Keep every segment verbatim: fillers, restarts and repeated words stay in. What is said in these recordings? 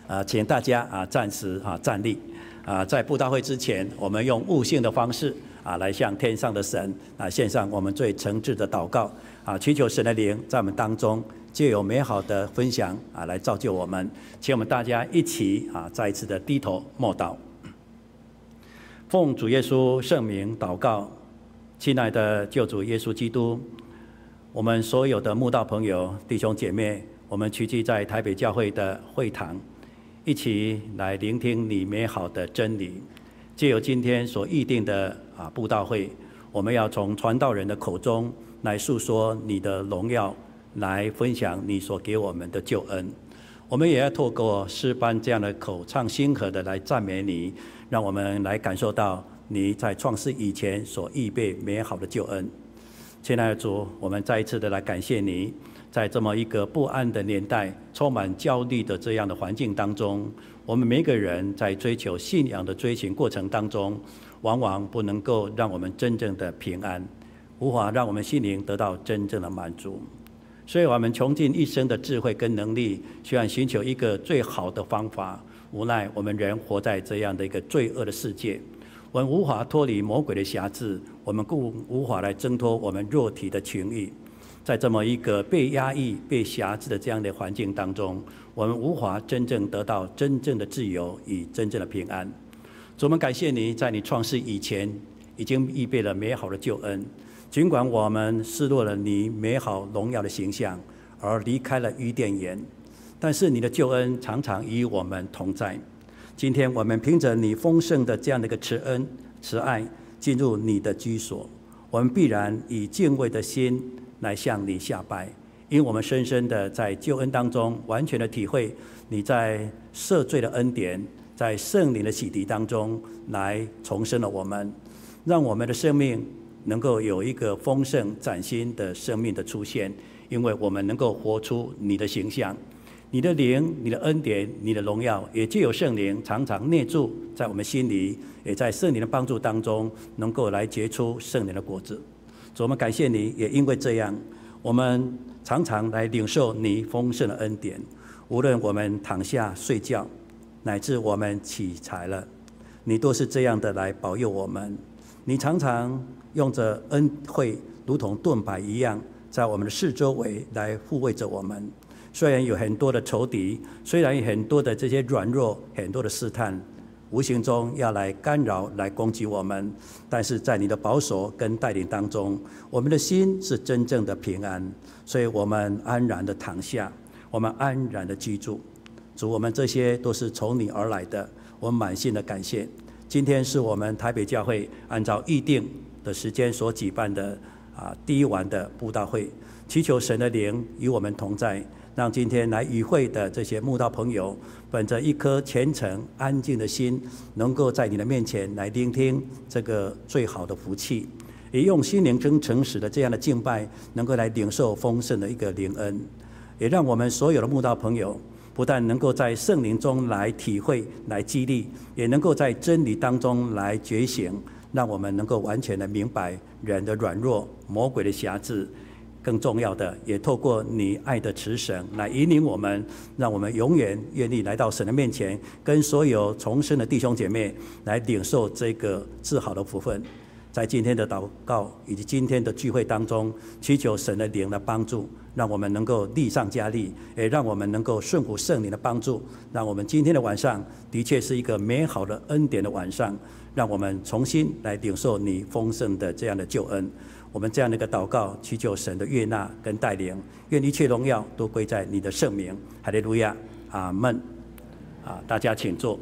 啊，请大家啊暂时啊站立。啊，在布道会之前，我们用悟性的方式啊，来向天上的神啊献上我们最诚挚的祷告啊，祈求神的灵在我们当中，藉由美好的分享啊，来造就我们。请我们大家一起啊，再一次的低头默祷。奉主耶稣圣名祷告，亲爱的救主耶稣基督，我们所有的慕道朋友、弟兄姐妹，我们聚集在台北教会的会堂，一起来聆听你美好的真理。藉由今天所预定的啊布道会，我们要从传道人的口中来诉说你的荣耀，来分享你所给我们的救恩。我们也要透过诗班这样的口唱心和的来赞美你，让我们来感受到你在创世以前所预备美好的救恩。亲爱的主，我们再一次的来感谢你，在这么一个不安的年代、充满焦虑的这样的环境当中，我们每个人在追求信仰的追寻过程当中，往往不能够让我们真正的平安，无法让我们心灵得到真正的满足。所以我们穷尽一生的智慧跟能力，需要寻求一个最好的方法。无奈我们人活在这样的一个罪恶的世界，我们无法脱离魔鬼的辖制，我们故无法来挣脱我们肉体的情欲。在这么一个被压抑、被辖制的这样的环境当中，我们无法真正得到真正的自由与真正的平安。主，我们感谢你，在你创世以前已经预备了美好的救恩。尽管我们失落了你美好荣耀的形象，而离开了伊甸园，但是你的救恩常常与我们同在。今天我们凭着你丰盛的这样的一个慈恩、慈爱，进入你的居所，我们必然以敬畏的心来向你下拜，因我们深深的在救恩当中完全的体会你在赦罪的恩典，在圣灵的洗涤当中来重生了我们，让我们的生命能够有一个丰盛崭新的生命的出现，因为我们能够活出你的形象，你的灵、你的恩典、你的荣耀，也藉由圣灵常常内住在我们心里，也在圣灵的帮助当中，能够来结出圣灵的果子。主，我们感谢你，也因为这样，我们常常来领受你丰盛的恩典。无论我们躺下睡觉，乃至我们起来了，你都是这样的来保佑我们。你常常用着恩惠，如同盾牌一样，在我们的四周围来护卫着我们。虽然有很多的仇敌，虽然有很多的这些软弱，很多的试探，无形中要来干扰、来攻击我们，但是在你的保守跟带领当中，我们的心是真正的平安，所以我们安然的躺下，我们安然的居住。主，我们这些都是从你而来的，我们满心的感谢。今天是我们台北教会按照预定的时间所举办的啊第一晚的布道会，祈求神的灵与我们同在，让今天来与会的这些慕道朋友，本着一颗虔诚安静的心，能够在你的面前来聆听这个最好的福气，也用心灵真诚实的这样的敬拜，能够来领受丰盛的一个灵恩，也让我们所有的慕道朋友不但能够在圣灵中来体会、来激励，也能够在真理当中来觉醒，让我们能够完全的明白人的软弱、魔鬼的辖制。更重要的，也透过你爱的慈神来引领我们，让我们永远愿意来到神的面前，跟所有重生的弟兄姐妹来领受这个至好的福分。在今天的祷告以及今天的聚会当中，祈求神的灵的帮助，让我们能够力上加力，也让我们能够顺服圣灵的帮助，让我们今天的晚上的确是一个美好的恩典的晚上，让我们重新来领受你丰盛的这样的救恩。我们这样的一个祷告，祈求神的悦纳跟带领，愿一切荣耀都归在你的圣名。哈利路亚，阿们。啊，大家请坐。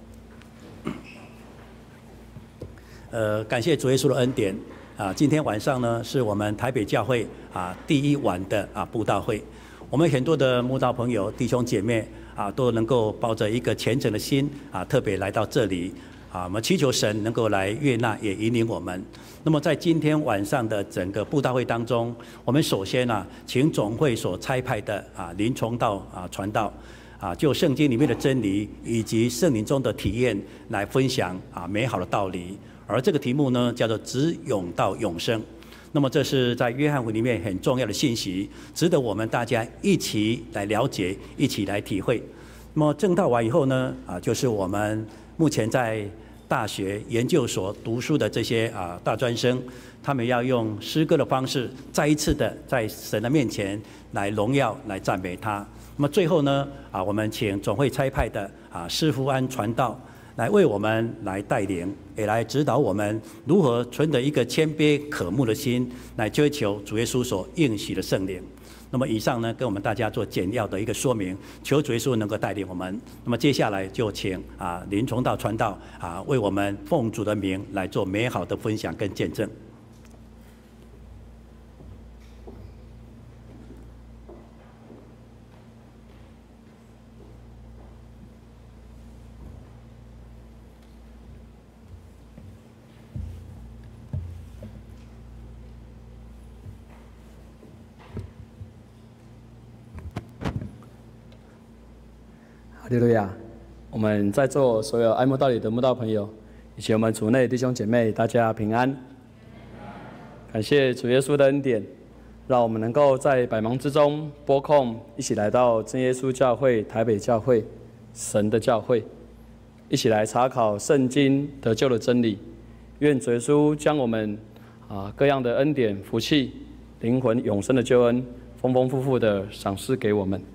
呃，感谢主耶稣的恩典啊！今天晚上呢，是我们台北教会啊第一晚的啊布道会。我们很多的慕道朋友、弟兄姐妹啊，都能够抱着一个虔诚的心啊，特别来到这里啊，我们祈求神能够来悦纳，也引领我们。那么在今天晚上的整个布道会当中，我们首先啊，请总会所差派的啊林崇道啊传道。啊，就圣经里面的真理以及圣灵中的体验来分享啊美好的道理，而这个题目呢叫做直涌到永生。那么这是在约翰福音里面很重要的信息，值得我们大家一起来了解，一起来体会。 那么证道完以后呢，啊，就是我们目前在大学、研究所读书的这些啊大专生，他们要用诗歌的方式，再一次的在神的面前来荣耀、来赞美他。那么最后呢，啊，我们请总会差派的啊施福安传道来为我们来带领，也来指导我们如何存着一个谦卑渴慕的心，来追求主耶稣所应许的圣灵。那么以上呢，跟我们大家做简要的一个说明，求主耶稣能够带领我们。那么接下来就请啊林崇道传道啊为我们奉主的名来做美好的分享跟见证。 哈利路亚！我们在座所有爱慕道理的慕道朋友，以及我们主内弟兄姐妹，大家平安。感谢主耶稣的恩典，让我们能够在百忙之中拨空，一起来到真耶稣教会台北教会，神的教会，一起来查考圣经得救的真理。愿主耶稣将我们啊各样的恩典、福气、灵魂永生的救恩，丰丰富富的赏赐给我们。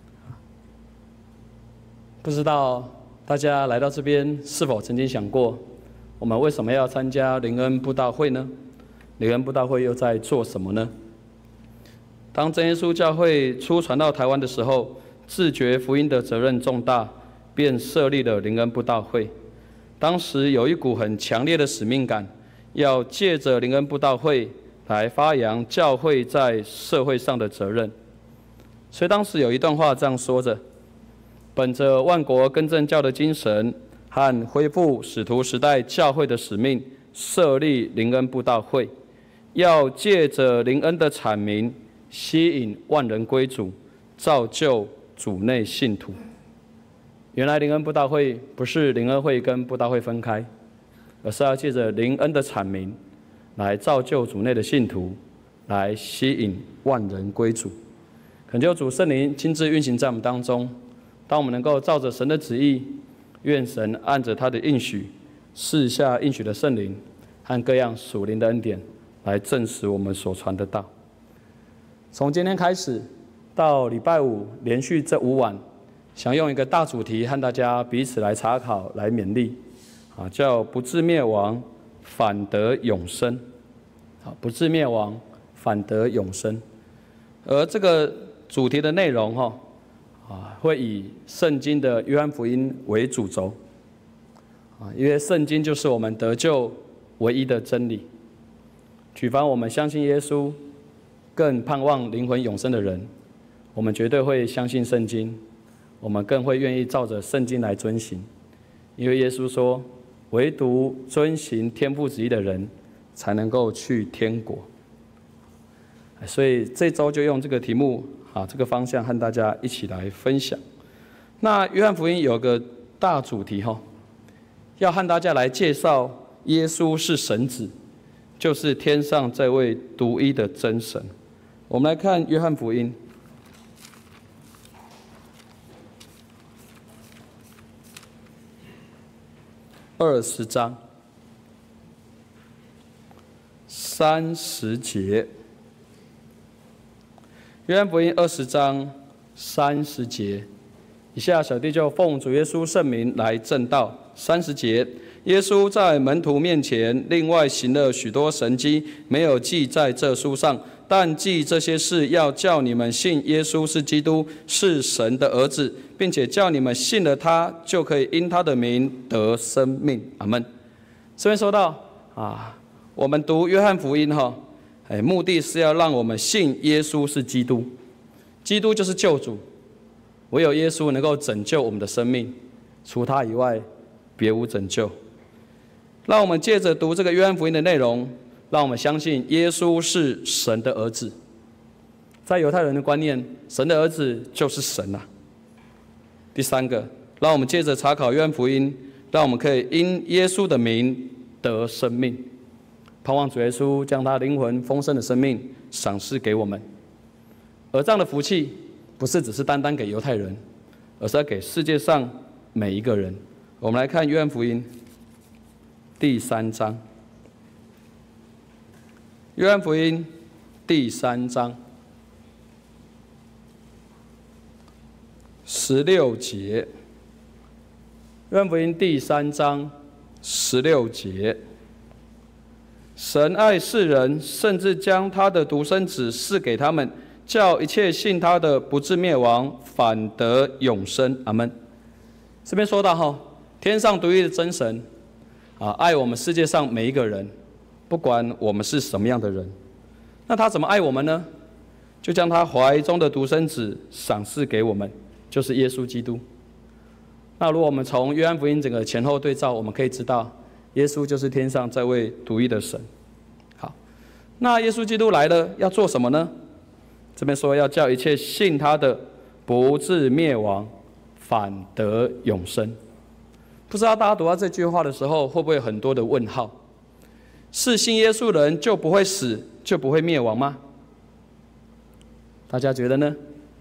不知道大家来到这边是否曾经想过，我们为什么要参加灵恩布道会呢？灵恩布道会又在做什么呢？当真耶稣教会初传到台湾的时候，自觉福音的责任重大，便设立了灵恩布道会。当时有一股很强烈的使命感，要借着灵恩布道会来发扬教会在社会上的责任。所以当时有一段话这样说着：本着万国更正教的精神和恢复使徒时代教会的使命，设立灵恩布道会，要借着灵恩的阐明，吸引万人归主，造就主内信徒。原来灵恩布道会不是灵恩会跟布道会分开，而是要借着灵恩的阐明，来造就主内的信徒，来吸引万人归主。恳求主圣灵亲自运行在我们当中。当我们能够照着神的旨意，愿神按着他的应许，赐下应许的圣灵和各样属灵的恩典，来证实我们所传的道。从今天开始到礼拜五，连续这五晚，想用一个大主题和大家彼此来查考、来勉励，啊，叫不至灭亡，反得永生。啊，不至灭亡，反得永生。而这个主题的内容，哈。啊，会以圣经的约翰福音为主轴，啊，因为圣经就是我们得救唯一的真理。举凡我们相信耶稣，更盼望灵魂永生的人，我们绝对会相信圣经，我们更会愿意照着圣经来遵行。因为耶稣说，唯独遵行天父旨意的人，才能够去天国。所以这周就用这个题目啊，这个方向和大家一起来分享。那约翰福音有个大主题哈，要和大家来介绍耶稣是神子，就是天上这位独一的真神。我们来看约翰福音二十章三十节。约翰福音二十章三十节，以下小弟就奉主耶稣圣名来证道。三十节，耶稣在门徒面前另外行了许多神迹，没有记在这书上，但记这些事，要叫你们信耶稣是基督，是神的儿子，并且叫你们信了他，就可以因他的名得生命。阿们。这边说到啊，我们读约翰福音哈。哎，目的是要让我们信耶稣是基督，基督就是救主，唯有耶稣能够拯救我们的生命，除他以外，别无拯救。让我们借着读这个约翰福音的内容，让我们相信耶稣是神的儿子。在犹太人的观念，神的儿子就是神啊。第三个，让我们借着查考约翰福音，让我们可以因耶稣的名得生命。盼望主耶稣将他灵魂丰盛的生命赏赐给我们，而这样的福气不是只是单单给犹太人，而而是要给世界上每一个人。我们来看约翰福音第三章，约翰福音第三章十六节，约翰福音第三章十六节，神爱世人，甚至将他的独生子赐给他们，叫一切信他的不至灭亡，反得永生。阿们。这边说到哈，天上独一的真神啊，爱我们世界上每一个人，不管我们是什么样的人。那他怎么爱我们呢？就将他怀中的独生子赏赐给我们，就是耶稣基督。那如果我们从约翰福音整个前后对照，我们可以知道，耶稣就是天上这位独一的神。好，那耶稣基督来了要做什么呢？这边说要叫一切信他的不至灭亡，反得永生。不知道大家读到这句话的时候，会不会有很多的问号？是信耶稣的人就不会死，就不会灭亡吗？大家觉得呢？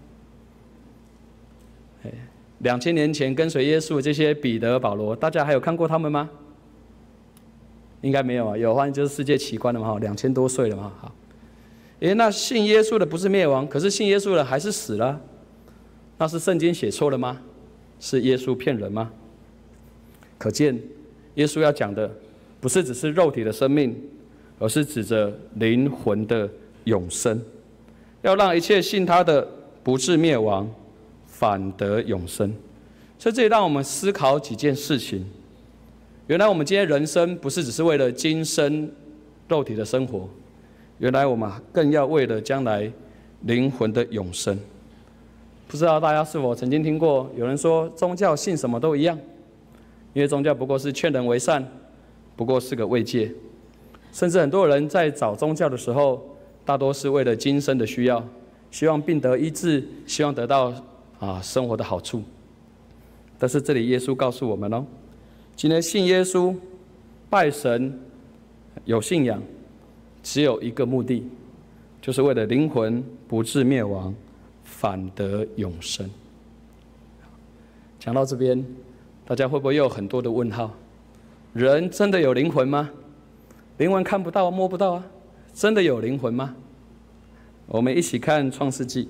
两千年前跟随耶稣的这些彼得、保罗，大家还有看过他们吗？应该没有啊，有的话就是世界奇观了嘛，两千多岁了嘛。好，诶，那信耶稣的不是灭亡，可是信耶稣的还是死了，那是圣经写错了吗？是耶稣骗人吗？可见，耶稣要讲的不是只是肉体的生命，而是指着灵魂的永生，要让一切信他的不至灭亡，反得永生。所以这里让我们思考几件事情。原来我们今天人生不是只是为了今生肉体的生活，原来我们更要为了将来灵魂的永生。不知道大家是否曾经听过有人说宗教信什么都一样，因为宗教不过是劝人为善，不过是个慰藉。甚至很多人在找宗教的时候，大多是为了今生的需要，希望病得医治，希望得到啊生活的好处。但是这里耶稣告诉我们哦，今天信耶稣、拜神、有信仰，只有一个目的，就是为了灵魂不至灭亡，反得永生。讲到这边，大家会不会又有很多的问号？人真的有灵魂吗？灵魂看不到、摸不到啊，真的有灵魂吗？我们一起看创世纪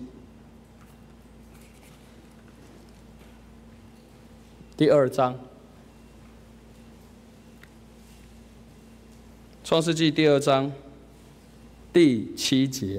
第二章。创世纪第二章第七节。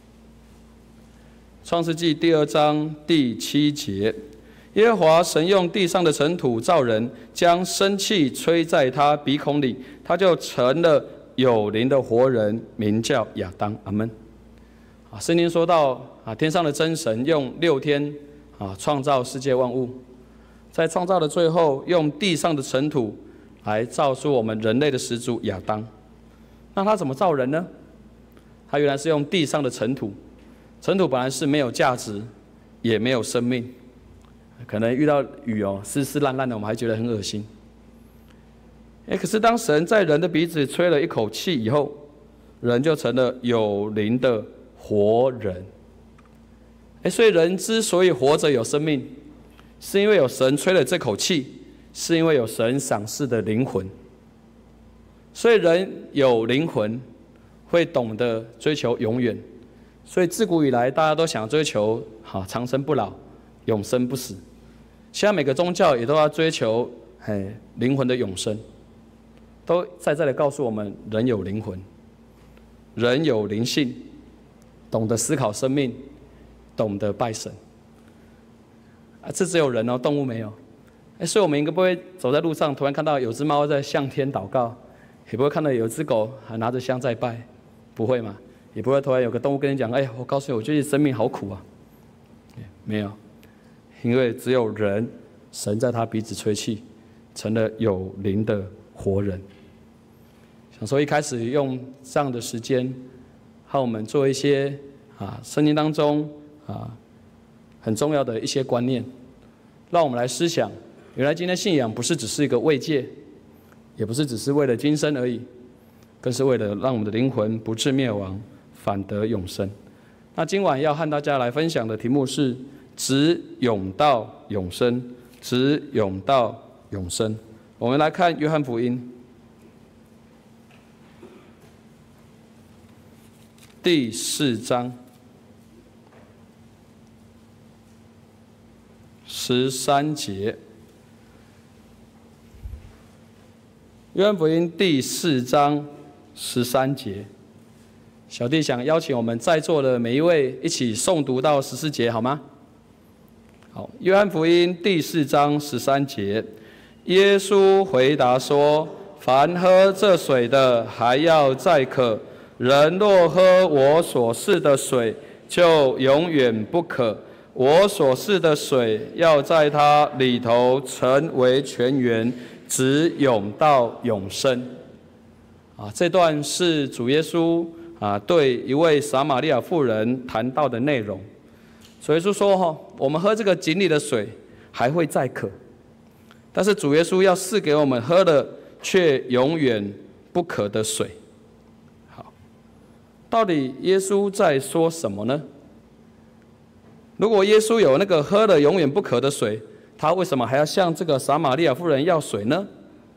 创世纪第二章第七节，耶和华神用地上的尘土造人，将生气吹在他鼻孔里，他就成了有灵的活人，名叫亚当。阿们。啊，圣经说到啊，天上的真神用六天啊创造世界万物，在创造的最后，用地上的尘土来造出我们人类的始祖亚当。那他怎么造人呢？他原来是用地上的尘土。尘土本来是没有价值，也没有生命，可能遇到雨哦，湿湿烂烂的，我们还觉得很恶心。哎，可是当神在人的鼻子吹了一口气以后，人就成了有灵的活人。哎，所以人之所以活着有生命，是因为有神吹了这口气，是因为有神赏赐的灵魂。所以人有灵魂，会懂得追求永远。所以自古以来，大家都想追求好长生不老、永生不死。现在每个宗教也都要追求哎灵魂的永生，都在这里告诉我们：人有灵魂，人有灵性，懂得思考生命，懂得拜神。啊，这只有人哦，动物没有。哎，所以我们应该不会走在路上，突然看到有只猫在向天祷告，也不会看到有只狗还拿着香在拜，不会嘛？也不会突然有个动物跟你讲：“哎，我告诉你，我觉得生命好苦啊。”没有，因为只有人，神在他鼻子吹气，成了有灵的活人。想说一开始用这样的时间，和我们做一些啊圣经当中啊很重要的一些观念，让我们来思想：原来今天信仰不是只是一个慰藉，也不是只是为了今生而已，更是为了让我们的灵魂不至灭亡，反得永生。那今晚要和大家来分享的题目是： 直涌到永生，直涌到永生。我们来看约翰福音第四章十三节。约翰福音第四章十三节，小弟想邀请我们在座的每一位一起诵读到十四节，好吗？好，约翰福音第四章十三节，耶稣回答说：“凡喝这水的，还要再渴；人若喝我所赐的水，就永远不渴。我所赐的水，要在他里头成为泉源，直涌到永生。”啊，这段是主耶稣啊对一位撒玛利亚妇人谈到的内容。主耶稣说：“哈，我们喝这个井里的水还会再渴，但是主耶稣要赐给我们喝的，却永远不渴的水。”好，到底耶稣在说什么呢？如果耶稣有那个喝了永远不渴的水，他为什么还要向这个撒玛利亚妇人要水呢？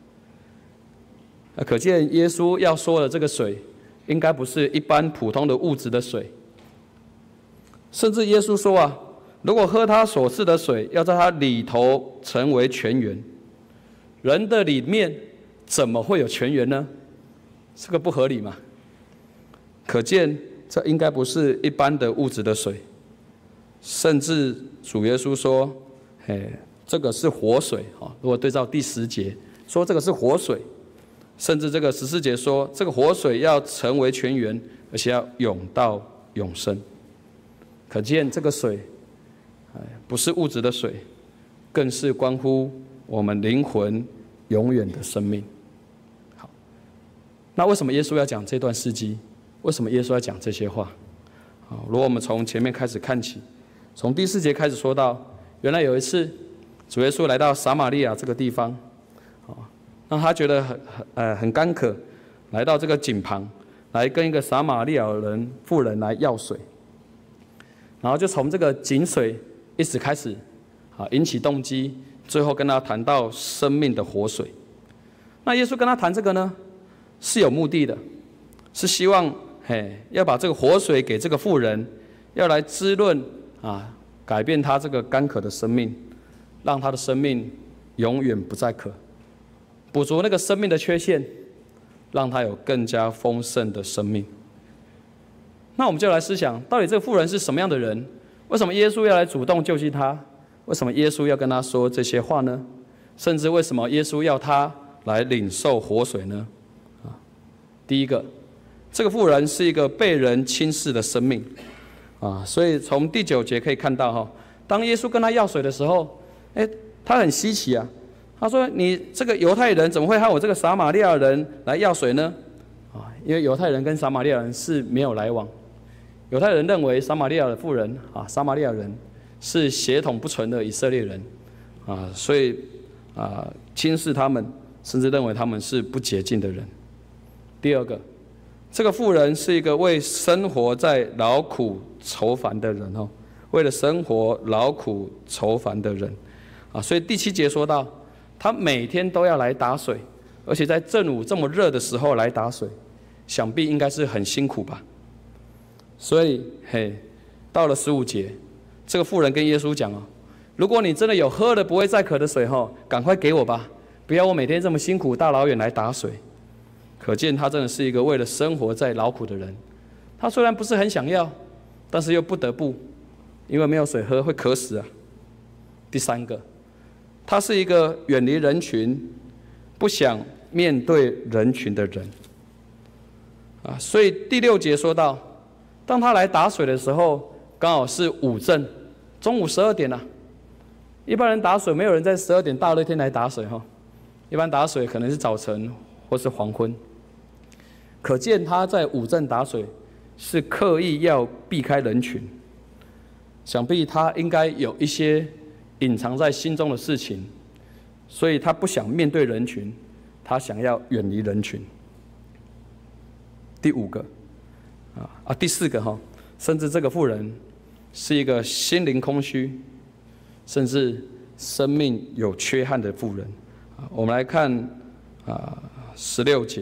可见耶稣要说的这个水，应该不是一般普通的物质的水。甚至耶稣说啊，如果喝他所赐的水，要在他里头成为泉源。人的里面怎么会有泉源呢？这个不合理嘛？可见这应该不是一般的物质的水。甚至主耶稣说：“嘿，这个是活水啊！”如果对照第十节说这个是活水，甚至这个十四节说这个活水要成为泉源，而且要涌到永生。可见这个水，不是物质的水，更是关乎我们灵魂永远的生命。好，那为什么耶稣要讲这段事迹？为什么耶稣要讲这些话？好，如果我们从前面开始看起，从第四节开始说到，原来有一次，主耶稣来到撒玛利亚这个地方，让他觉得很很呃很干渴，来到这个井旁，来跟一个撒玛利亚人妇人来要水。然后就从这个井水一直开始，啊，引起动机，最后跟他谈到生命的活水。那耶稣跟他谈这个呢，是有目的的，是希望，嘿，要把这个活水给这个妇人，要来滋润啊，改变他这个干渴的生命，让他的生命永远不再渴，补足那个生命的缺陷，让他有更加丰盛的生命。那我们就来思想，到底这个妇人是什么样的人？为什么耶稣要来主动救济他？为什么耶稣要跟他说这些话呢？甚至为什么耶稣要他来领受活水呢？啊，第一个，这个妇人是一个被人轻视的生命啊，所以从第九节可以看到哈，当耶稣跟他要水的时候，哎，他很稀奇啊，他说：“你这个犹太人怎么会和我这个撒玛利亚人来要水呢？”啊，因为犹太人跟撒玛利亚人是没有来往。犹太人认为撒玛利亚的妇人啊，撒玛利亚人是血统不纯的以色列人啊，所以啊轻视他们，甚至认为他们是不洁净的人。第二个，这个妇人是一个为生活在劳苦愁烦的人哦，为了生活劳苦愁烦的人啊，所以第七节说到，他每天都要来打水，而且在正午这么热的时候来打水，想必应该是很辛苦吧。所以，嘿，到了十五节，这个妇人跟耶稣讲哦，如果你真的有喝了不会再渴的水吼，赶快给我吧，不要我每天这么辛苦大老远来打水。可见他真的是一个为了生活在劳苦的人。他虽然不是很想要，但是又不得不，因为没有水喝会渴死啊。第三个，他是一个远离人群、不想面对人群的人啊。所以第六节说到，当他来打水的时候，刚好是午正，中午十二点了、啊。一般人打水，没有人在十二点大热天来打水哈。一般打水可能是早晨或是黄昏。可见他在午正打水，是刻意要避开人群。想必他应该有一些隐藏在心中的事情，所以他不想面对人群，他想要远离人群。第五个。啊，第四个哈，甚至这个妇人， 是一个心灵空虚，甚至生命有缺憾的妇人。我们来看啊十六节，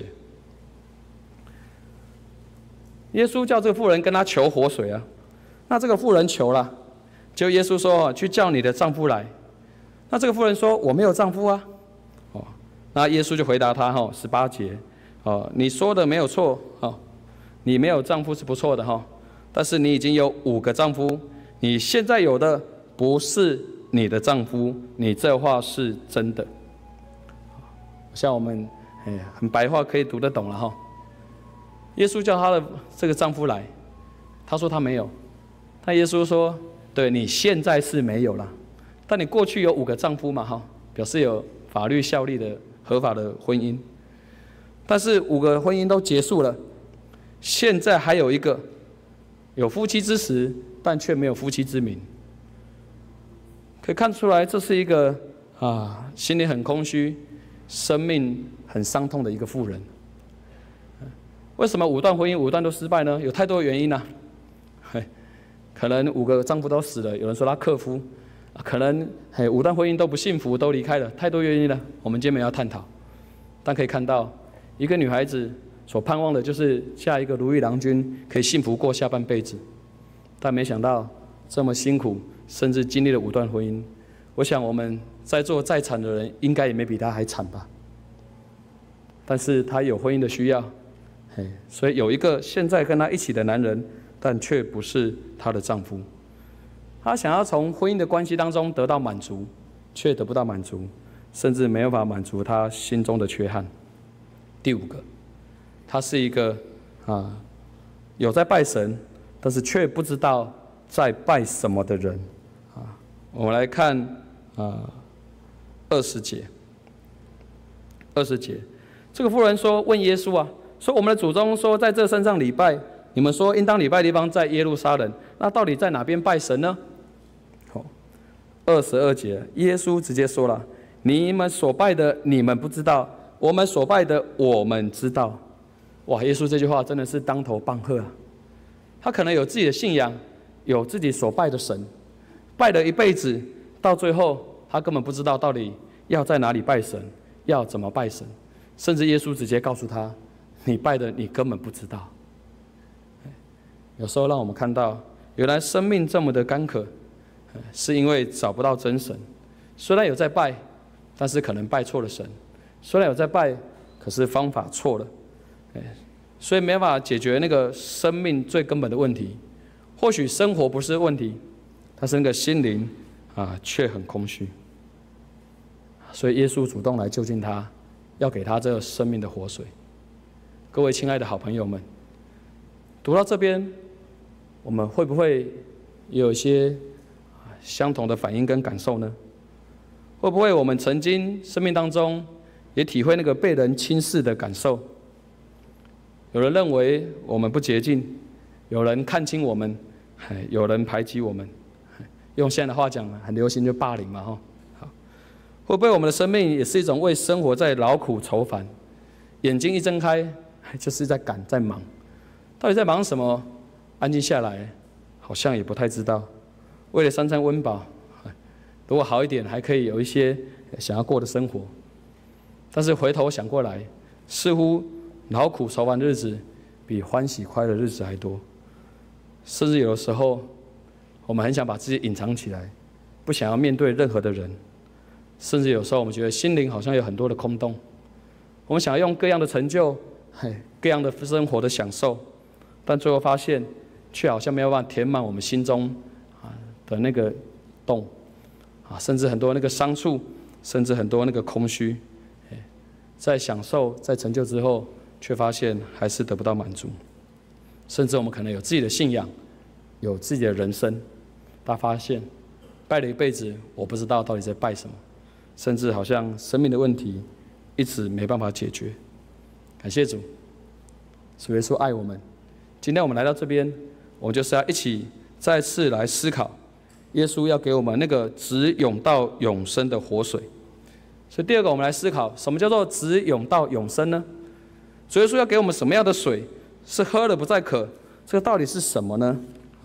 耶稣叫这个妇人跟他求活水啊。那这个妇人求了，就耶稣说：“去叫你的丈夫来。”那这个妇人说：“我没有丈夫啊。”哦，那耶稣就回答他哈，十八节，哦，你说的没有错，哦，你没有丈夫是不错的哈，但是你已经有五个丈夫，你现在有的不是你的丈夫，你这话是真的。像我们哎很白话可以读得懂了哈。耶稣叫他的这个丈夫来，他说他没有，那耶稣说：“对，你现在是没有了，但你过去有五个丈夫嘛哈，表示有法律效力的合法的婚姻，但是五个婚姻都结束了，现在还有一个有夫妻之实，但却没有夫妻之名。”可以看出来，这是一个啊心里很空虚、生命很伤痛的一个妇人。为什么五段婚姻五段都失败呢？有太多原因啊。可能五个丈夫都死了，有人说他克夫，可能嘿五段婚姻都不幸福，都离开了，太多原因了。我们今天没有要探讨，但可以看到，一个女孩子所盼望的就是嫁一个如意郎君，可以幸福过下半辈子。但没想到这么辛苦，甚至经历了五段婚姻。我想我们在座在场的人，应该也没比她还惨吧。但是她有婚姻的需要。所以有一个现在跟她一起的男人，但却不是她的丈夫。她想要从婚姻的关系当中得到满足，却得不到满足，甚至没有办法满足她心中的缺憾。第五个，她是一个啊有在拜神，但是却不知道在拜什么的人啊。我们来看啊二十节，二十节，这个妇人说问耶稣啊。说我们的祖宗说在这山上礼拜，你们说应当礼拜的地方在耶路撒冷，那到底在哪边拜神呢？好，二十二节，耶稣直接说了：你们所拜的你们不知道，我们所拜的我们知道。哇，耶稣这句话真的是当头棒喝啊！他可能有自己的信仰，有自己所拜的神，拜了一辈子，到最后他根本不知道到底要在哪里拜神，要怎么拜神，甚至耶稣直接告诉他。你拜的你根本不知道。有时候让我们看到，原来生命这么的干渴，是因为找不到真神。虽然有在拜，但是可能拜错了神；虽然有在拜，可是方法错了，所以没办法解决那个生命最根本的问题。或许生活不是问题，但是那个心灵啊却很空虚。所以耶稣主动来就近他，要给他这个生命的活水。各位亲爱的好朋友们，读到这边，我们会不会也有一些相同的反应跟感受呢？会不会我们曾经生命当中也体会那个被人轻视的感受？有人认为我们不洁净，有人看轻我们，有人排挤我们。用现在的话讲，很流行就霸凌嘛，哈。好，会不会我们的生命也是一种为生活在劳苦愁烦？眼睛一睁开，就是在赶，在忙，到底在忙什么？安静下来，好像也不太知道。为了三餐温饱，如果好一点，还可以有一些想要过的生活。但是回头想过来，似乎劳苦愁烦的日子比欢喜快乐的日子还多。甚至有的时候，我们很想把自己隐藏起来，不想要面对任何的人。甚至有时候，我们觉得心灵好像有很多的空洞。我们想要用各样的成就，各样的生活的享受，但最后发现，却好像没有办法填满我们心中的那个洞，啊，甚至很多那个伤处，甚至很多那个空虚，在享受、在成就之后，却发现还是得不到满足。甚至我们可能有自己的信仰，有自己的人生，但发现拜了一辈子，我不知道到底在拜什么，甚至好像生命的问题一直没办法解决。感谢主，主耶稣爱我们。今天我们来到这边，我们就是要一起再次来思考，耶稣要给我们那个直涌到永生的活水。所以第二个，我们来思考，什么叫做直涌到永生呢？主耶稣要给我们什么样的水，是喝了不再渴？这个到底是什么呢？啊，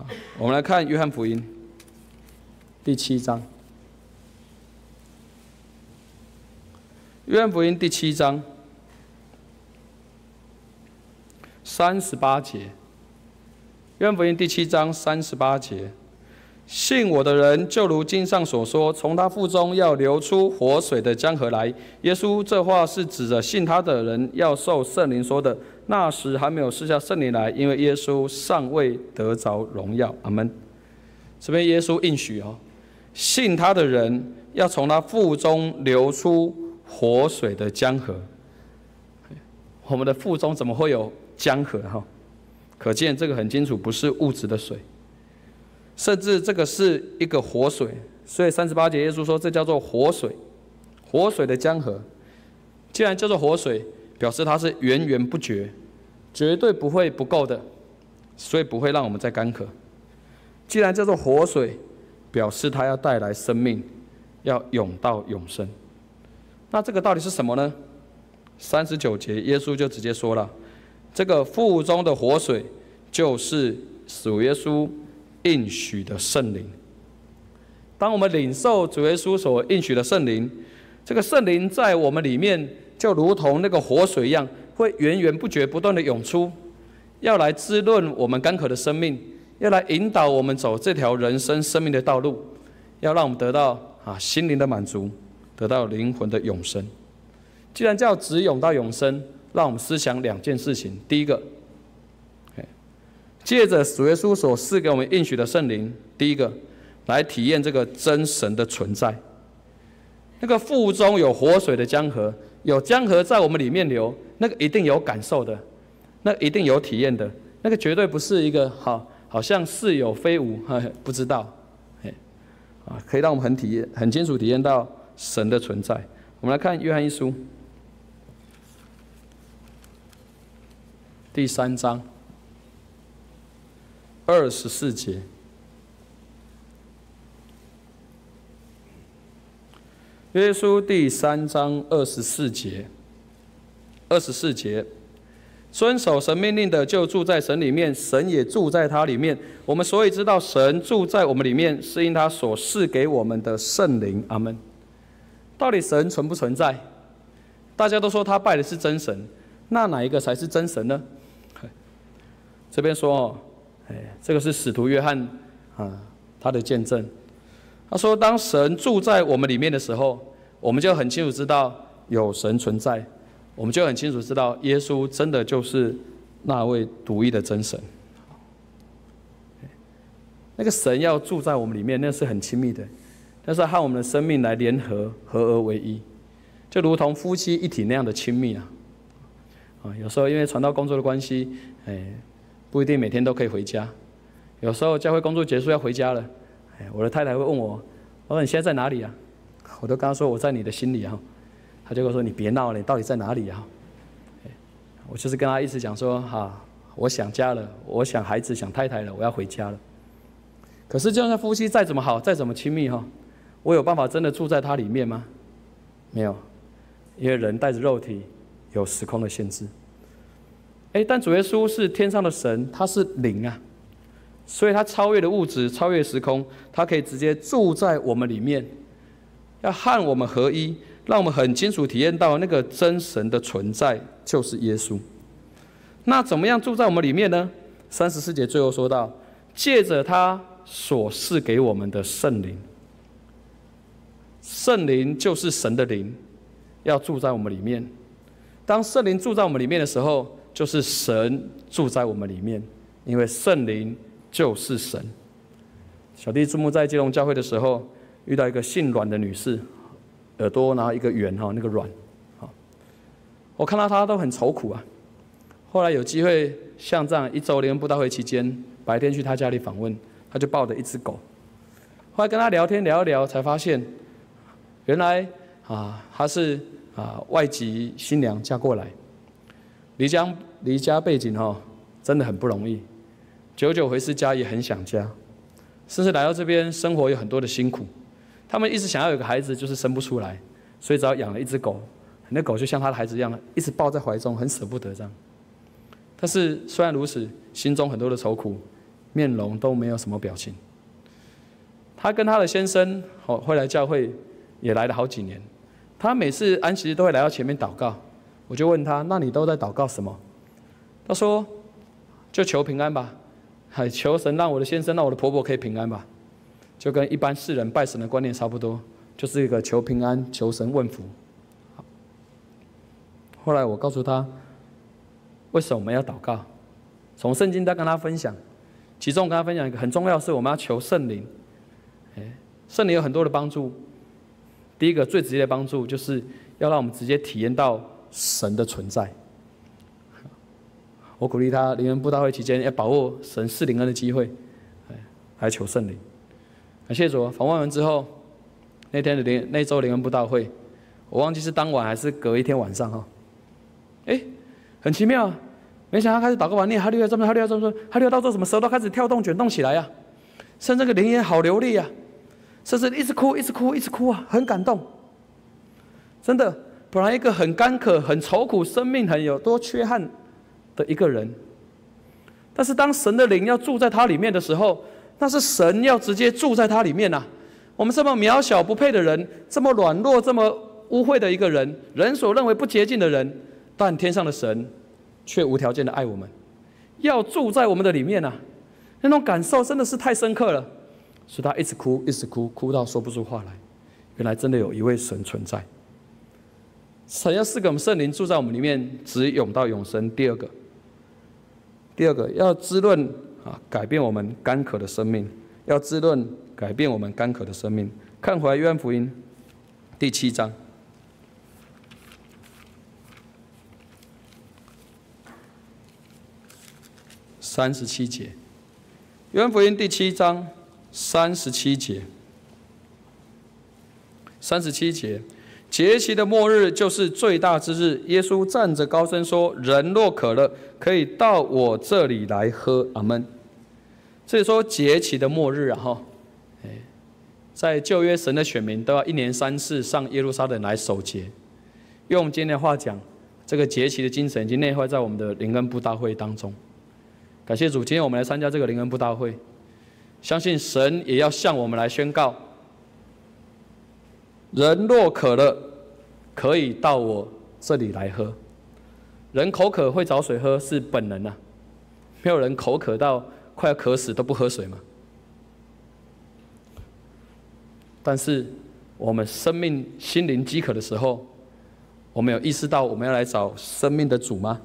我们来看约翰福音第七章。约翰福音第七章三十八节。约翰福音第七章三十八节，信我的人，就如经上所说，从他腹中要流出活水的江河来。耶稣这话是指着信他的人要受圣灵说的。那时还没有赐下圣灵来，因为耶稣尚未得着荣耀。阿们。这边耶稣应许哦，信他的人要从他腹中流出活水的江河。我们的腹中怎么会有江河？哈，可见这个很清楚，不是物质的水，甚至这个是一个活水。所以三十八节耶稣说，这叫做活水，活水的江河。既然叫做活水，表示它是源源不绝，绝对不会不够的，所以不会让我们再干渴。既然叫做活水，表示它要带来生命，要永到永生。那这个到底是什么呢？三十九节耶稣就直接说了，这个腹中的活水就是主耶稣应许的圣灵。当我们领受主耶稣所应许的圣灵，这个圣灵在我们里面就如同那个活水一样，会源源不绝不断的涌出，要来滋润我们干渴的生命，要来引导我们走这条人生生命的道路，要让我们得到啊心灵的满足，得到灵魂的永生。既然叫直涌到永生，让我们思想两件事情。第一个，借着主耶稣所赐给我们应许的圣灵，第一个来体验这个真神的存在。那个腹中有活水的江河，有江河在我们里面流，那个一定有感受的，那个一定有体验的，那个绝对不是一个好好像似有非无，不知道，啊，可以让我们很体验、很清楚体验到神的存在。我们来看约翰一书第三章二十四节。约书第三章二十四节，二十四节，遵守神命令的就住在神里面，神也住在他里面。我们所以知道神住在我们里面，是因他所赐给我们的圣灵。阿们。到底神存不存在？大家都说他拜的是真神，那哪一个才是真神呢？这边说哦，这个是使徒约翰啊他的见证。他说，当神住在我们里面的时候，我们就很清楚知道有神存在，我们就很清楚知道耶稣真的就是那位独一的真神。那个神要住在我们里面，那是很亲密的，那是和我们的生命来联合，合而为一，就如同夫妻一体那样的亲密啊！啊，有时候因为传道工作的关系，哎，不一定每天都可以回家。有时候教会工作结束要回家了，哎，我的太太会问我：“我说你现在在哪里啊？”我都跟她说：“我在你的心里啊。”她就会说：“你别闹了，你到底在哪里啊？”我就是跟她一直讲说：“哈，我想家了，我想孩子，想太太了，我要回家了。”可是就算夫妻再怎么好，再怎么亲密哈，我有办法真的住在他里面吗？没有，因为人带着肉体有时空的限制。哎，但主耶稣是天上的神，他是灵啊，所以他超越了物质，超越时空，他可以直接住在我们里面，要和我们合一，让我们很清楚体验到那个真神的存在就是耶稣。那怎么样住在我们里面呢？三十四节最后说到，借着他所赐给我们的圣灵。圣灵就是神的灵，要住在我们里面。当圣灵住在我们里面的时候，就是神住在我们里面，因为圣灵就是神。小弟注目在基隆教会的时候，遇到一个姓阮的女士，耳朵然后一个圆哈，那个阮，我看到她都很愁苦啊。后来有机会像这样一周联布道会期间，白天去她家里访问，她就抱着一只狗。后来跟她聊天聊一聊，才发现，原来啊，她是啊外籍新娘嫁过来，离家离家背景哈、哦，真的很不容易，久久回次家也很想家，甚至来到这边生活有很多的辛苦。他们一直想要有个孩子，就是生不出来，所以只好养了一只狗，那狗就像他的孩子一样，一直抱在怀中，很舍不得这样。但是虽然如此，心中很多的愁苦， 面容都没有什么表情。他跟他的先生哦会来教会，也来了好几年。他每次安息日都会来到前面祷告，我就问他：那你都在祷告什么？他说：就求平安吧，还求神让我的先生、让我的婆婆可以平安吧，就跟一般世人拜神的观念差不多，就是一个求平安、求神问福。后来我告诉他，为什么我们要祷告？从圣经再跟他分享，其中跟他分享一个很重要的是，我们要求圣灵。圣灵有很多的帮助，第一个最直接的帮助就是要让我们直接体验到神的存在。我鼓励他灵恩布道会期间要把握神赐灵恩的机会，来求圣灵。感谢主，访问完之后，那天的灵那周灵恩布道会，我忘记是当晚还是隔一天晚上哈。哎，很奇妙，没想到他开始祷告完念哈利路亚，这么哈利路亚，这么哈利路亚到最后什么舌头开始跳动卷动起来呀、啊，甚至这个灵言好流利啊，甚至一直哭一直哭一直哭啊，很感动。真的，本来一个很干渴、很愁苦、生命很有多缺憾的一个人，但是当神的灵要住在他里面的时候，那是神要直接住在他里面啊。我们这么渺小不配的人，这么软弱、这么污秽的一个人，人所认为不洁净的人，但天上的神却无条件的爱我们，要住在我们的里面啊。那种感受真的是太深刻了，所以他一直哭，一直哭，哭到说不出话来。原来真的有一位神存在，神要赐给我们圣灵住在我们里面，直涌到永生。第二个，第二个要滋润啊，改变我们干渴的生命，要滋润改变我们干渴的生命。看回来约翰福音第七章。三十七节，约翰福音第七章三十七节，三十七节，节期的末日就是最大之日。耶稣站着高声说：“人若渴了，可以到我这里来喝。”阿们。所以说节期的末日啊，哈，在旧约神的选民都要一年三次上耶路撒冷来守节。用我们今天的话讲，这个节期的精神已经内化在我们的灵恩布道会当中。感谢主，今天我们来参加这个灵恩布道会，相信神也要向我们来宣告：人若渴了，可以到我这里来喝。人口渴会找水喝是本能啊，没有人口渴到快要渴死都不喝水嘛。但是我们生命心灵饥渴的时候，我们有意识到我们要来找生命的主吗？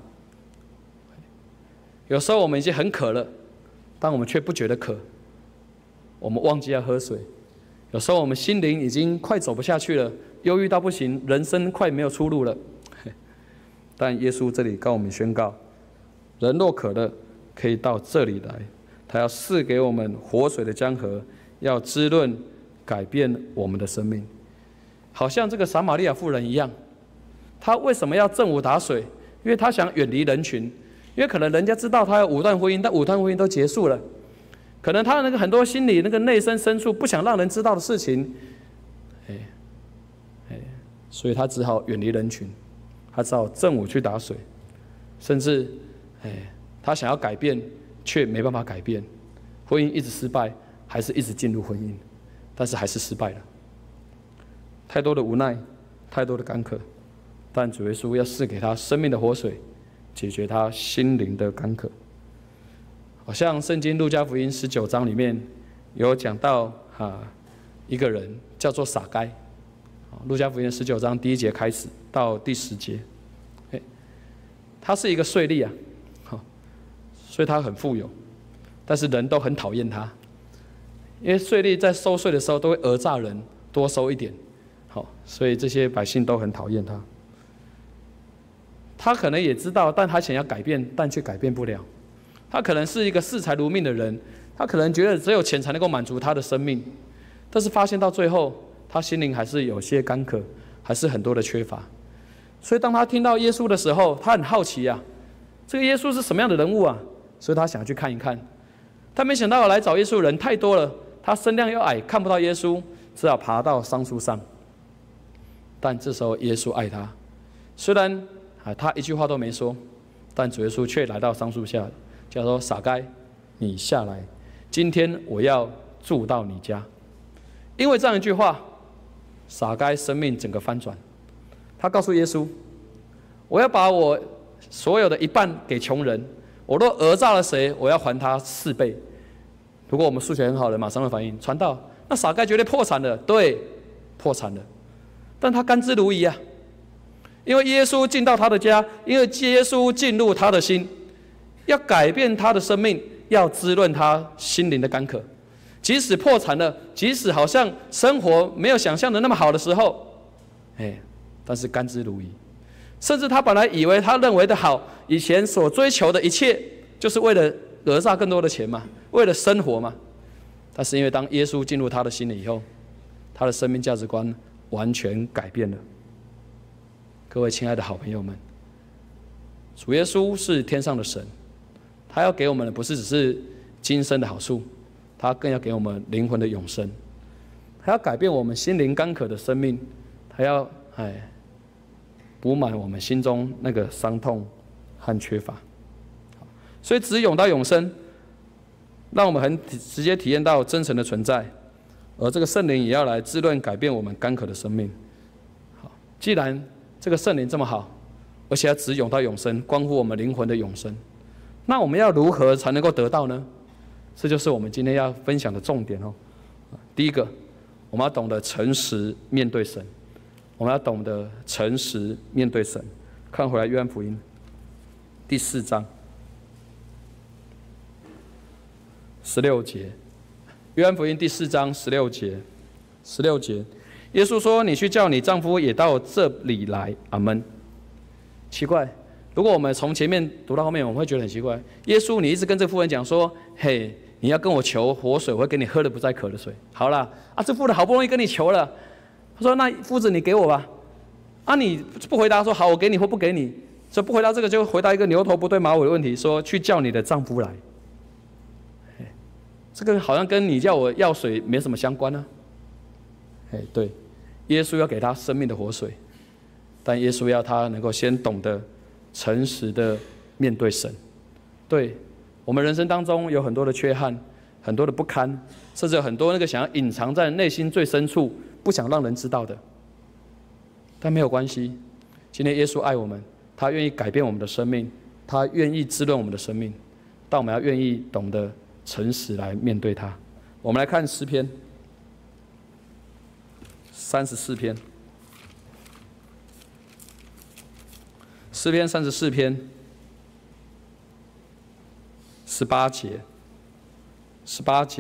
有时候我们已经很渴了，但我们却不觉得渴，我们忘记要喝水。有时候我们心灵已经快走不下去了，忧郁到不行，人生快没有出路了。但耶稣这里告我们宣告：人若渴了，可以到这里来，他要赐给我们活水的江河，要滋润改变我们的生命。好像这个撒玛利亚妇人一样，她为什么要正午打水？因为她想远离人群，因为可能人家知道她有五段婚姻，但五段婚姻都结束了，可能她那个很多心里那个内心深处不想让人知道的事情，哎哎，所以她只好远离人群，她只好正午去打水，甚至哎，她想要改变却没办法改变，婚姻一直失败，还是一直进入婚姻，但是还是失败了。太多的无奈，太多的干渴，但主耶稣要赐给他生命的活水，解决他心灵的干渴。好像圣经路加福音十九章里面有讲到啊，一个人叫做撒该。路加福音十九章第一节开始到第十节，他是一个税吏啊，所以他很富有，但是人都很讨厌他，因为税吏在收税的时候都会讹诈人，多收一点。好，所以这些百姓都很讨厌他。他可能也知道，但他想要改变，但却改变不了。他可能是一个视财如命的人，他可能觉得只有钱才能够满足他的生命，但是发现到最后，他心灵还是有些干渴，还是很多的缺乏。所以当他听到耶稣的时候，他很好奇啊，这个耶稣是什么样的人物啊？所以他想去看一看。他没想到来找耶稣的人太多了，他身量又矮，看不到耶稣，只好爬到桑树上。但这时候耶稣爱他，虽然啊他一句话都没说，但主耶稣却来到桑树下，叫说：“撒该，你下来， 今天我要住到你家。因为这样一句话，撒该生命整个翻转。他告诉耶稣，我要把我所有的一半给穷人，我若讹诈了谁，我要还他四倍。如果我们数学很好的，马上会反应，传道，那撒该绝对破产了。对，破产了，但他甘之如饴啊，因为耶稣进到他的家，因为耶稣进入他的心，要改变他的生命，要滋润他心灵的干渴。即使破产了，即使好像生活没有想象的那么好的时候，哎，但是甘之如饴。甚至他本来以为他认为的好，以前所追求的一切，就是为了讹诈更多的钱嘛，为了生活嘛。但是因为当耶稣进入他的心里以后，他的生命价值观完全改变了。各位亲爱的好朋友们，主耶稣是天上的神，他要给我们的不是只是今生的好处，他更要给我们灵魂的永生，他要改变我们心灵干渴的生命，他要哎补满我们心中那个伤痛和缺乏。所以只涌到永生，让我们很直接体验到真神的存在，而这个圣灵也要来滋润改变我们干渴的生命。好，既然这个圣灵这么好，而且要只涌到永生，关乎我们灵魂的永生，那我们要如何才能够得到呢？这就是我们今天要分享的重点哦。第一个，我们要懂得诚实面对神，我们要懂得诚实面对神。看回来约翰福音第四章十六节，约翰福音第四章十六节，十六节，耶稣说：“你去叫你丈夫也到这里来。”阿们。奇怪，如果我们从前面读到后面，我们会觉得很奇怪。耶稣，你一直跟这妇人讲说：“嘿，你要跟我求活水，我会给你喝的不再渴的水。”好了，啊，这妇人好不容易跟你求了，他说：“那夫子，你给我吧。”啊，你不回答说好，我给你或不给你，所以不回答这个就回答一个牛头不对马尾的问题，说去叫你的丈夫来。这个好像跟你叫我要水没什么相关呢、啊。哎，对，耶稣要给他生命的活水，但耶稣要他能够先懂得诚实的面对神。对，我们人生当中有很多的缺憾，很多的不堪，甚至有很多那个想要隐藏在内心最深处，不想让人知道的。但没有关系，今天耶稣爱我们，他愿意改变我们的生命，他愿意滋润我们的生命，但我们要愿意懂得诚实来面对他。我们来看诗篇三十四篇，诗篇三十四篇十八节，十八节，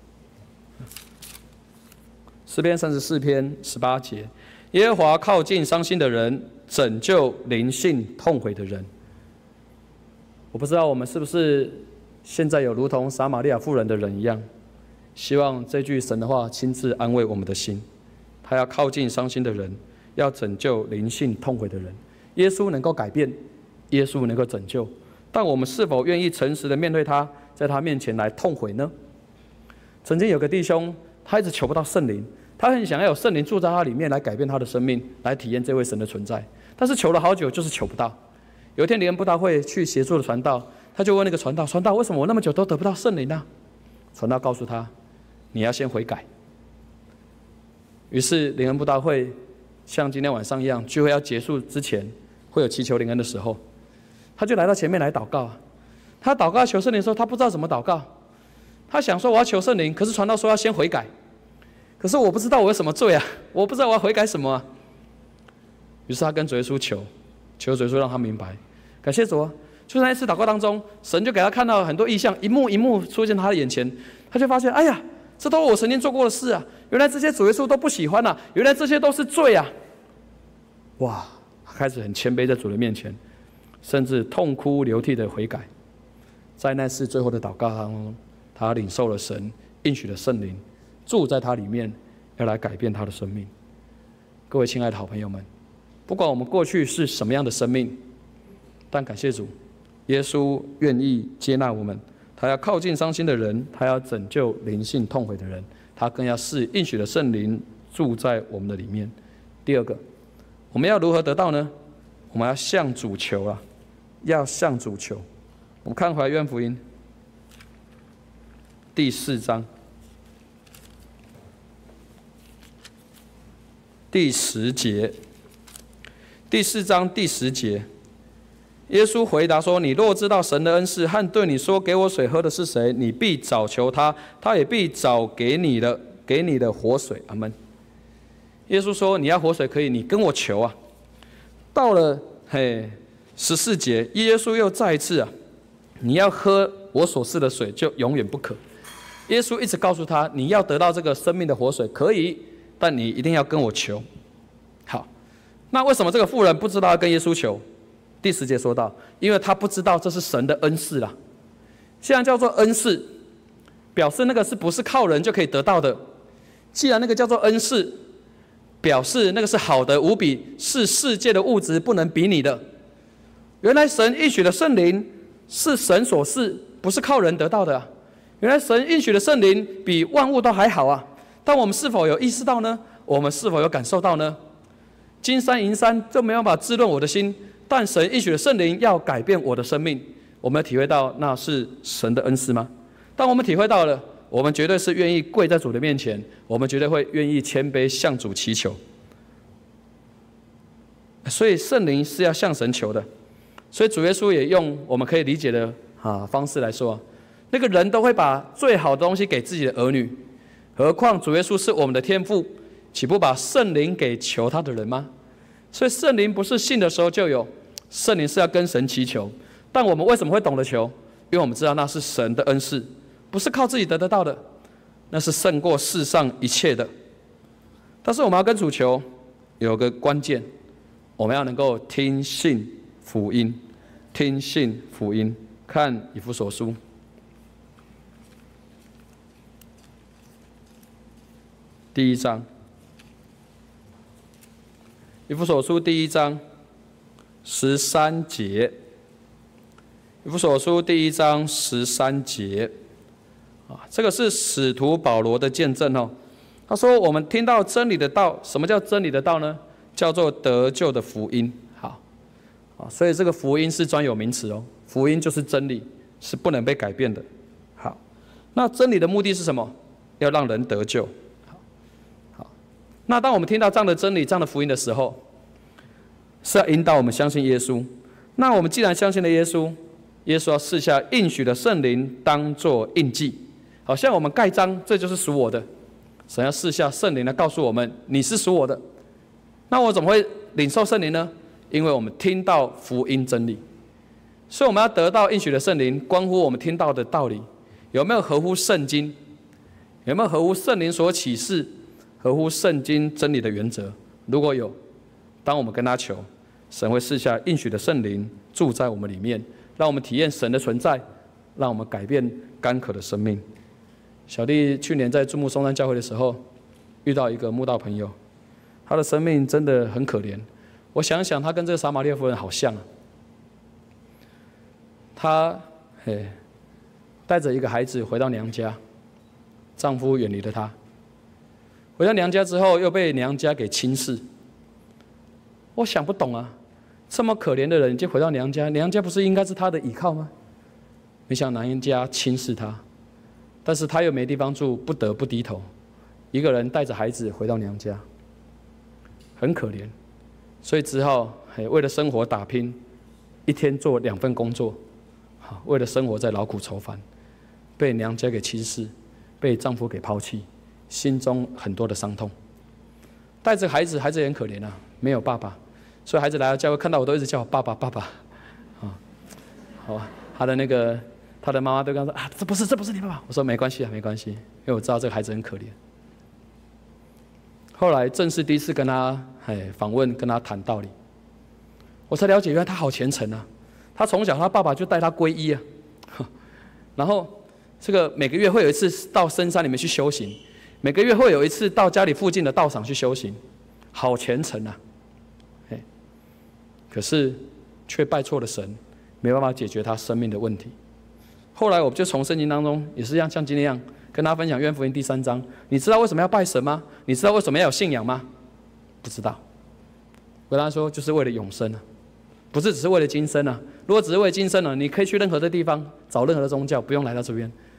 诗篇三十四篇十八节，耶和华靠近伤心的人，拯救灵性痛悔的人。我不知道我们是不是现在有如同撒玛利亚妇人的人一样，希望这句神的话亲自安慰我们的心。他要靠近伤心的人，要拯救灵性痛悔的人。耶稣能够改变，耶稣能够拯救，但我们是否愿意诚实的面对他，在他面前来痛悔呢？曾经有个弟兄，他一直求不到圣灵，他很想要有圣灵住在他里面，来改变他的生命，来体验这位神的存在，但是求了好久就是求不到。有一天灵恩布道会去协助的传道，他就问那个传道：传道，为什么我那么久都得不到圣灵呢？传道告诉他：你要先悔改。于是灵恩布道会像今天晚上一样，聚会要结束之前会有祈求灵恩的时候，他就来到前面来祷告。他祷告求圣灵的时候，他不知道怎么祷告。他想说我要求圣灵，可是传道说要先悔改，可是我不知道我有什么罪啊，我不知道我要悔改什么啊。于是他跟主耶稣求，求主耶稣让他明白。感谢主啊，就在那一次祷告当中，神就给他看到很多异象，一幕一幕出现在他的眼前，他就发现，哎呀，这都是我曾经做过的事啊！原来这些主耶稣都不喜欢啊！原来这些都是罪啊！哇，他开始很谦卑在主的面前，甚至痛哭流涕的悔改。在那次最后的祷告当中，他领受了神应许的圣灵，住在他里面，要来改变他的生命。各位亲爱的好朋友们，不管我们过去是什么样的生命，但感谢主，耶稣愿意接纳我们。他要靠近伤心的人，他要拯救灵性痛悔的人，他更要使应许的圣灵住在我们的里面。第二个，我们要如何得到呢？我们要向主求啊，要向主求。我们看回来约翰福音第四章第十节。第四章第十节，耶稣回答说：“你若知道神的恩赐和对你说给我水喝的是谁，你必找求他，他也必找给你的，给你的活水。”阿们。耶稣说：“你要活水可以，你跟我求啊。”到了嘿十四节，耶稣又再一次啊，你要喝我所赐的水，就永远不渴。耶稣一直告诉他，你要得到这个生命的活水可以，但你一定要跟我求。好。那为什么这个妇人不知道要跟耶稣求？第十节说到，因为他不知道这是神的恩赐啦。既然叫做恩赐，表示那个是不是靠人就可以得到的？既然那个叫做恩赐，表示那个是好的无比，是世界的物质不能比拟的。原来神应许的圣灵是神所赐，不是靠人得到的啊。原来神应许的圣灵比万物都还好啊。但我们是否有意识到呢？我们是否有感受到呢？金山银山就没有办法滋润我的心，但神应许的圣灵要改变我的生命。我们体会到那是神的恩赐吗？当我们体会到了，我们绝对是愿意跪在主的面前，我们绝对会愿意谦卑向主祈求。所以圣灵是要向神求的。所以主耶稣也用我们可以理解的啊方式来说，那个人都会把最好的东西给自己的儿女，何况主耶稣是我们的天父，岂不把圣灵给求他的人吗？所以圣灵不是信的时候就有，圣灵是要跟神祈求。但我们为什么会懂得求？因为我们知道那是神的恩赐，不是靠自己得得到的，那是胜过世上一切的。但是我们要跟主求，有个关键，我们要能够听信福音，听信福音。看以弗所书第一章。以弗所书第一章十三节，以弗所书第一章十三节，啊，这个是使徒保罗的见证哦。他说：“我们听到真理的道，什么叫真理的道呢？叫做得救的福音。”好，啊，所以这个福音是专有名词哦。福音就是真理，是不能被改变的。好，那真理的目的是什么？要让人得救。那当我们听到这样的真理、这样的福音的时候，是要引导我们相信耶稣。那我们既然相信了耶稣，耶稣要赐下应许的圣灵当作印记，好像我们盖章，这就是属我的。神要赐下圣灵来告诉我们，你是属我的。那我怎么会领受圣灵呢？因为我们听到福音真理，所以我们要得到应许的圣灵，关乎我们听到的道理有没有合乎圣经，有没有合乎圣灵所启示，合乎圣经真理的原则。如果有，当我们跟他求，神会赐下应许的圣灵住在我们里面，让我们体验神的存在，让我们改变干渴的生命。小弟去年在注目松山教会的时候，遇到一个慕道朋友，他的生命真的很可怜。我想想，他跟这个撒玛利亚妇人好像啊。他嘿带着一个孩子回到娘家，丈夫远离了她。回到娘家之后，又被娘家给轻视。我想不懂啊，这么可怜的人就回到娘家，娘家不是应该是他的依靠吗？没想到娘家轻视他，但是他又没地方住，不得不低头，一个人带着孩子回到娘家，很可怜，所以只好为了生活打拼，一天做两份工作，为了生活在劳苦愁烦，被娘家给轻视，被丈夫给抛弃。心中很多的伤痛，带着孩子，孩子也很可怜啊，没有爸爸，所以孩子来到教会看到我都一直叫我爸爸爸爸，啊，好啊，他的那个他的妈妈都跟他说啊，这不是这不是你爸爸，我说没关系啊，没关系，因为我知道这个孩子很可怜。后来正式第一次跟他哎访问，跟他谈道理，我才了解原来他好虔诚啊，他从小他爸爸就带他皈依啊，然后这个每个月会有一次到深山里面去修行。每个月会有一次到家里附近的道场去修行，好虔诚啊！可是却拜错了神，没办法解决他生命的问题。后来我就从圣经当中也是一样，像今天一样跟他分享约翰福音第三章。你知道为什么要拜神吗？你知道为什么要有信仰吗？不知道。我跟他说，就是为了永生啊，不是只是为了今生啊。如果只是为了今生呢，你可以去任何的地方找任何的宗教，不用来到这边。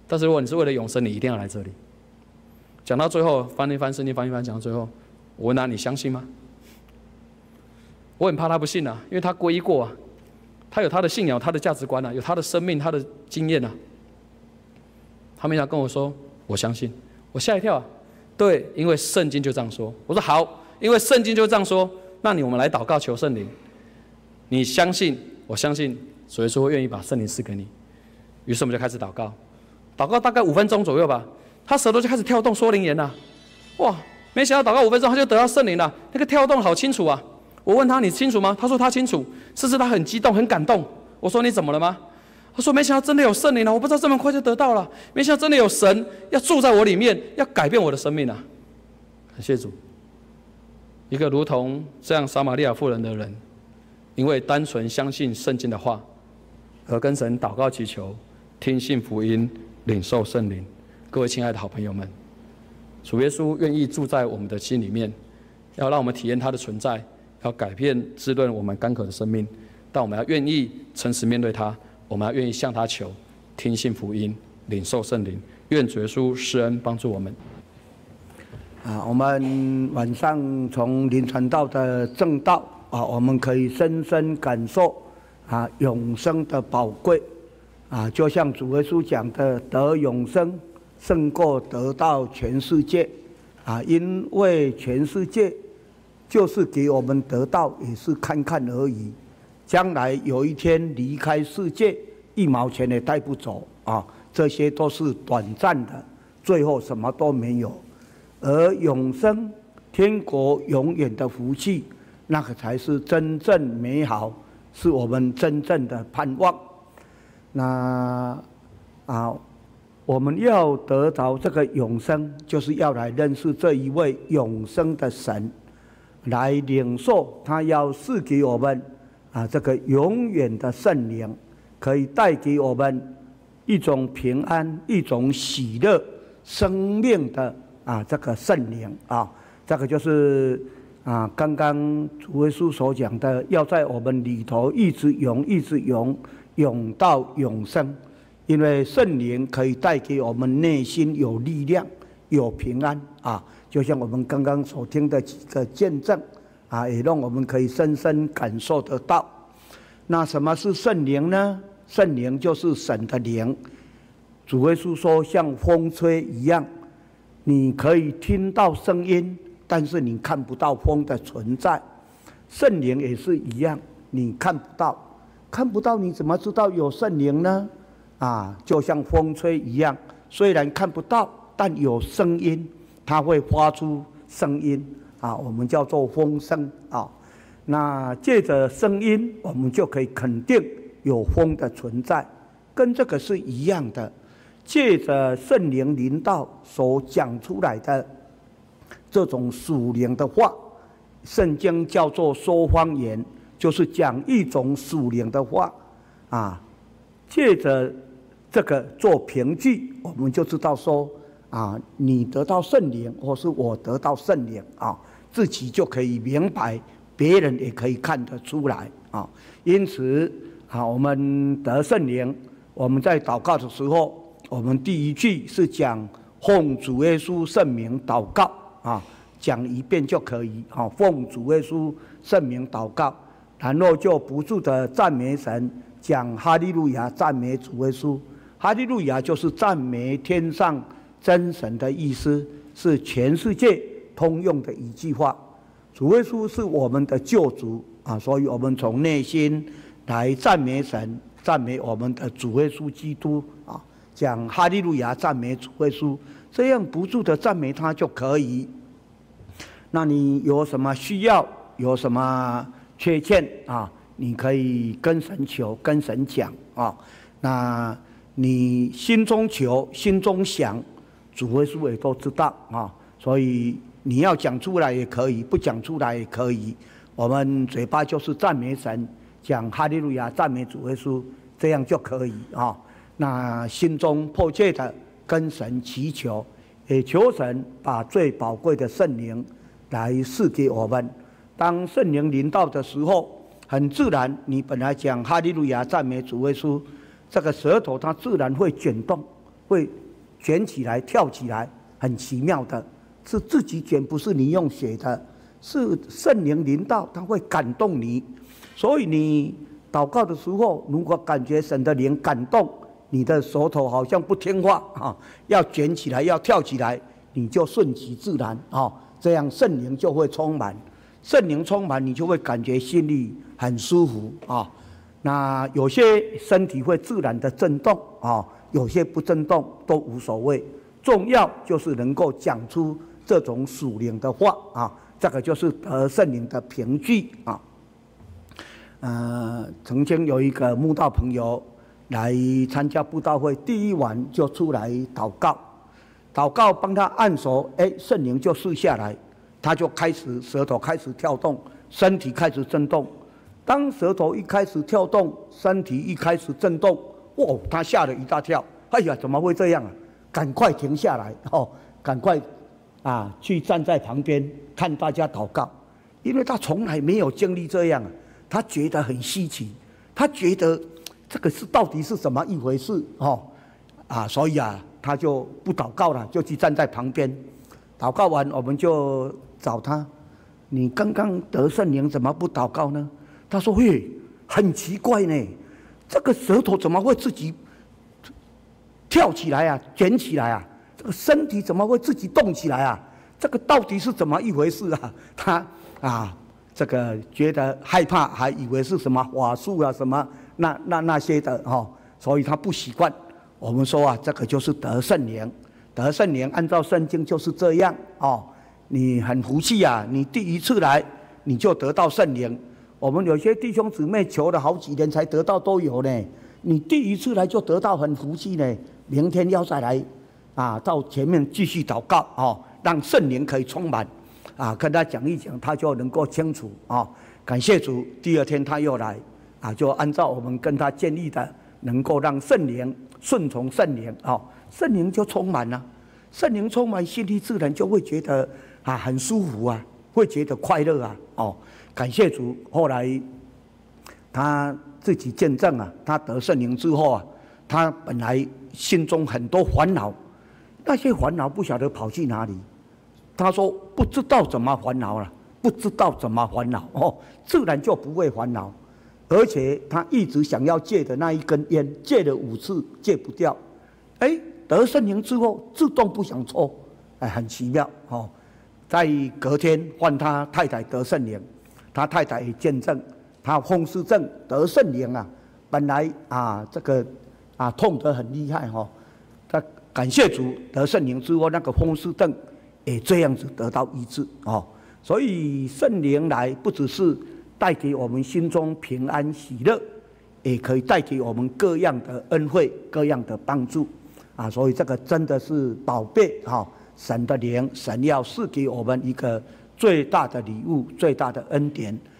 但是如果你是为了永生，你一定要来这里。讲到最后，翻一翻圣经，翻一翻，讲到最后，我问他：你相信吗？我很怕他不信啊，因为他皈依过啊，他有他的信仰，他的价值观啊，有他的生命，他的经验啊。他没想跟我说：我相信。我吓一跳啊！对，因为圣经就这样说。我说好，因为圣经就这样说，那你我们来祷告求圣灵。你相信，我相信，主耶稣会愿意把圣灵赐给你。于是我们就开始祷告，祷告大概五分钟左右吧，他舌头就开始跳动，说灵言了。哇！没想到祷告五分钟他就得到圣灵了，那个跳动好清楚啊！我问他：你清楚吗？他说他清楚，甚至他很激动、很感动。我说你怎么了吗？他说没想到真的有圣灵了，我不知道这么快就得到了，没想到真的有神要住在我里面，要改变我的生命啊！感谢主。一个如同这样撒玛利亚妇人的人，因为单纯相信圣经的话，而跟神祷告祈求，听信福音，领受圣灵。各位亲爱的好朋友们，主耶稣愿意住在我们的心里面，要让我们体验他的存在，要改变滋润我们干渴的生命。但我们要愿意诚实面对他，我们要愿意向他求，听信福音，领受圣灵。愿主耶稣施恩帮助我们。 啊，我们晚上从林传道的正道啊，我们可以深深感受啊永生的宝贵啊，就像主耶稣讲的，得永生胜过得到全世界啊，因为全世界就是给我们得到，也是看看而已。将来有一天离开世界，一毛钱也带不走啊！这些都是短暂的，最后什么都没有。而永生、天国永远的福气，那个才是真正美好，是我们真正的盼望。那啊，我们要得着这个永生，就是要来认识这一位永生的神，来领受他要赐给我们啊这个永远的圣灵，可以带给我们一种平安、一种喜乐、生命的啊这个圣灵啊，这个就是啊刚刚主耶稣所讲的，要在我们里头一直涌、一直涌，涌到永生。因为圣灵可以带给我们内心有力量、有平安啊，就像我们刚刚所听的几个见证啊，也让我们可以深深感受得到。那什么是圣灵呢？圣灵就是神的灵。主耶稣说，像风吹一样，你可以听到声音，但是你看不到风的存在。圣灵也是一样，你看不到，看不到，你怎么知道有圣灵呢？啊，就像风吹一样，虽然看不到，但有声音，它会发出声音啊，我们叫做风声啊。那借着声音，我们就可以肯定有风的存在，跟这个是一样的。借着圣灵临到所讲出来的这种属灵的话，圣经叫做说方言，就是讲一种属灵的话啊。借着这个做凭据，我们就知道说啊，你得到圣灵，或是我得到圣灵啊，自己就可以明白，别人也可以看得出来啊。因此啊，我们得圣灵，我们在祷告的时候，我们第一句是讲奉主耶稣圣名祷告啊，讲一遍就可以啊，奉主耶稣圣名祷告，然后就不住的赞美神，讲哈利路亚，赞美主耶稣。哈利路亚就是赞美天上真神的意思，是全世界通用的一句话。主耶稣是我们的救主啊，所以我们从内心来赞美神，赞美我们的主耶稣基督啊，讲哈利路亚，赞美主耶稣，这样不住的赞美他就可以。那你有什么需要，有什么缺陷啊，你可以跟神求，跟神讲啊。那你心中求，心中想，主耶稣也都知道啊。所以你要讲出来也可以，不讲出来也可以。我们嘴巴就是赞美神，讲哈利路亚，赞美主耶稣，这样就可以啊。那心中迫切的跟神祈求，也求神把最宝贵的圣灵来赐给我们。当圣灵临到的时候，很自然，你本来讲哈利路亚，赞美主耶稣，这个舌头它自然会卷动， 会卷起来、跳起来，很奇妙的，是自己卷，不是你用写的，是圣灵临到，它会感动你。所以你祷告的时候，如果感觉神的灵感动，你的手头好像不听话啊，要卷起来，要跳起来，你就顺其自然啊，这样圣灵就会充满，圣灵充满，你就会感觉心里很舒服啊。那有些身体会自然的震动啊，有些不震动都无所谓，重要就是能够讲出这种属灵的话啊，这个就是得圣灵的凭据啊。呃，曾经有一个慕道朋友来参加布道会，第一晚就出来祷告，祷告帮他按手，哎，圣灵就释下来，他就开始舌头开始跳动，身体开始震动。当舌头一开始跳动，身体一开始震动，哇，他吓了一大跳，哎呀，怎么会这样啊？赶快停下来哦，赶快啊去站在旁边看大家祷告，因为他从来没有经历这样啊。他觉得很稀奇，他觉得这个是到底是怎么一回事哦，啊，所以啊，他就不祷告了，就去站在旁边。祷告完，我们就找他，你刚刚得圣灵怎么不祷告呢？他说：“嘿，很奇怪呢，这个舌头怎么会自己跳起来啊，卷起来啊？这个身体怎么会自己动起来啊？这个到底是怎么一回事啊？”他啊。这个觉得害怕，还以为是什么法术啊，什么那那那些的哈、哦，所以他不习惯。我们说啊，这个就是得圣灵，得圣灵按照圣经就是这样哦。你很福气啊，你第一次来你就得到圣灵。我们有些弟兄姊妹求了好几年才得到都有呢，你第一次来就得到很福气呢。明天要再来啊，到前面继续祷告哦，让圣灵可以充满。啊，跟他讲一讲，他就能够清楚啊。感谢主，第二天他又来，啊，就按照我们跟他建议的，能够让圣灵顺从圣灵啊，圣灵就充满了，圣灵充满，心里自然就会觉得啊很舒服啊，会觉得快乐啊。哦，感谢主，后来他自己见证啊，他得圣灵之后啊，他本来心中很多烦恼，那些烦恼不晓得跑去哪里。他说不知道怎么烦恼了，不知道怎么烦恼哦，自然就不会烦恼。而且他一直想要戒的那一根烟，戒了五次戒不掉，哎，得圣灵之后自动不想抽，哎，很奇妙哦。在隔天换他太太得圣灵，他太太也见证，他风湿症得圣灵啊，本来啊这个啊痛得很厉害哈、哦，他感谢主得圣灵之后，那个风湿症也这样子得到医治哦，所以圣灵来不只是带给我们心中平安喜乐，也可以带给我们各样的恩惠、各样的帮助啊！所以这个真的是宝贝哈、哦，神的灵，神要赐给我们一个最大的礼物、最大的恩典，